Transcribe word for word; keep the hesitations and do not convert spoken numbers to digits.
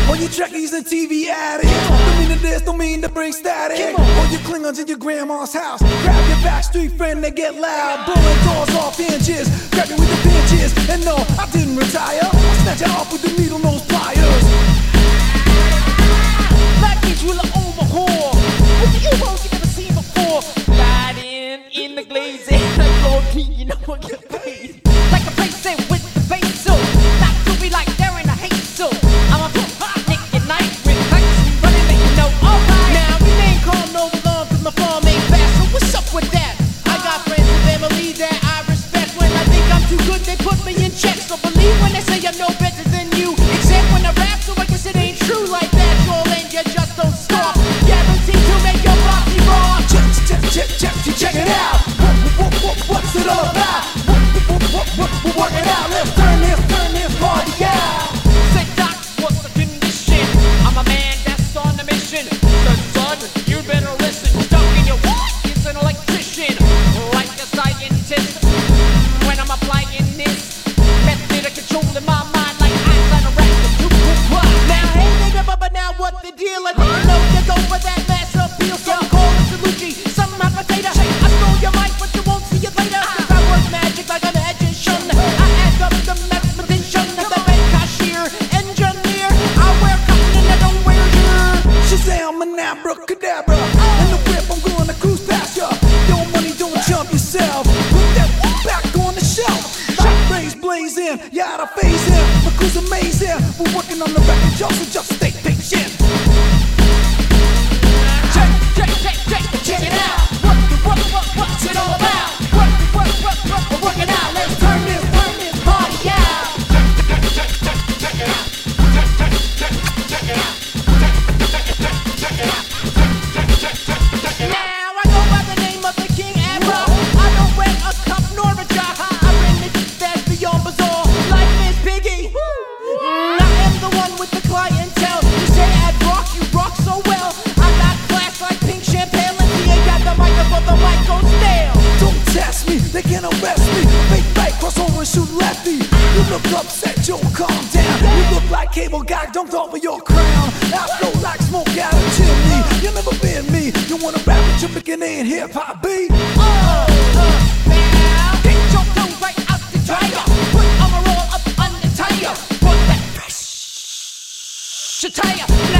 All you trekkies and T V addicts, don't mean to this, don't mean to bring static. All you Klingons in your grandma's house, grab your backstreet friend, they get loud, blowing doors off hinges, grab you with the pinches. And no, I didn't retire, I snatch you off with the needle nose pliers. Black kids will overhaul with the U-boats you never seen before. Riding in the glaze and I go clean, you know I get paid. Like a face with the face so not to be like they're in a hate so I'm a Nick at night with practice running that you know. Alright, now we ain't call no alarm cause my farm ain't fast. So what's up with that? I got friends and family that I respect. When I think I'm too good, they put me in check. So believe when they say I'm no better than you. Except when I rap, so I guess it ain't true like that. Y'all and you just don't stop. Guaranteed to make your body raw. Check, check, check, check, check, check it out. What, what, what, what's it all about? What, what, what, what, what, work it out. Let's turn this, turn this party out. Say doc, what's the condition? I'm a man that's on a mission. So son, you better listen. Stuck in your what? He's an electrician, like a scientist. When I'm applying this method of controlling my mind, like Einstein or Raptor. Now hey nigga, but now what the deal? I didn't know you go for that mass appeal. So I'm calling Salucci, some hot potato. I stole your mic, but you won't see it later. Cause I work magic like a magician. I add up the mathematician, the bank cashier, engineer. I wear cotton and I don't wear gear. Shazam and abracadabra. In the whip, I'm gonna cruise past ya. Your money, don't jump yourself. Put that back on the shelf. Shot rays blazing, you out of phase in. My crew's amazing. We're working on the record, y'all, so just stay patient. Check, check, check, check, check it out. What, what, what, what's it all about? What, what, what, what, we're working out. Let's turn this, turn this party out. Now I go by the name of the King Abra. I don't wear a cup nor a jar. I bring the that's beyond bizarre. Like Miss Piggy. Mm, I am the one with the clientele. You say I rock, you rock so well. I got class like pink champagne. And he ain't got the microphone, the mic goes stale. Don't test me, they can arrest me. Fake right, cross over and shoot lefty. You look upset, Joe, calm down. You look like cable guy dunked off of your crown. I flow like smoke out of chimney. You never been me. You wanna rap with your beginning hip hop beat? Oh, uh, now get your clothes right out the dryer. Put on a roll up on the tire. Put that fresh attire.